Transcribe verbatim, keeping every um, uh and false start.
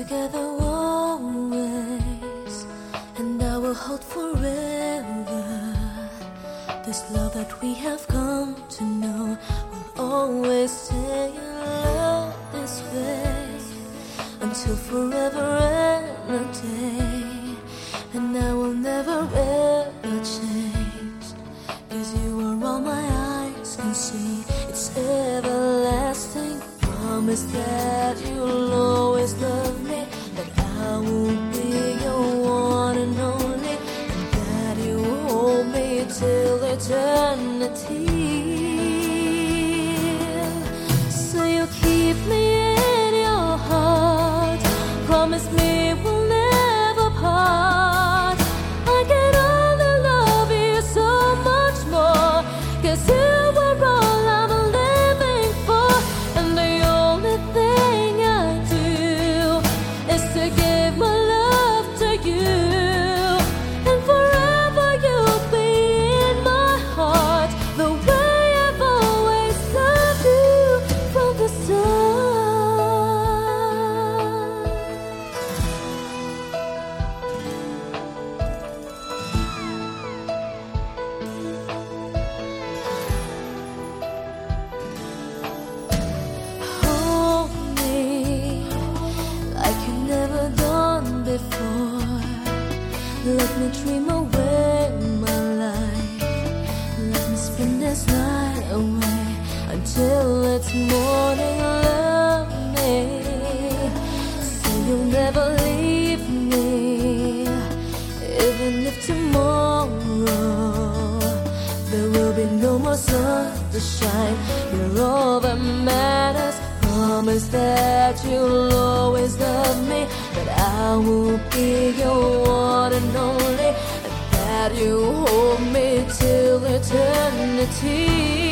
together always, and I will hold forever. This love that we have come to know will always stay in love this way until forever and a day. And I will never ever change, 'cause you are all my eyes can see. It's everlasting. Promise that you'll always love me, that I will be your one and only, and that you will hold me till eternity. So you keep me in your heart. Promise me we'll never part. I can only love you so much more, 'cause you were all I'm living for. And the only thing I do is to give my love to you. And forever you'll be in my heart, the way I've always loved you from the start. Hold me like you never done before. Let me dream away my life. Let me spend this night away until it's morning. Love me so you'll never leave me, even if tomorrow there will be no more sun to shine. You're all that matters. Promise that you'll always love me, that I will be your one and only, and that you hold me till eternity.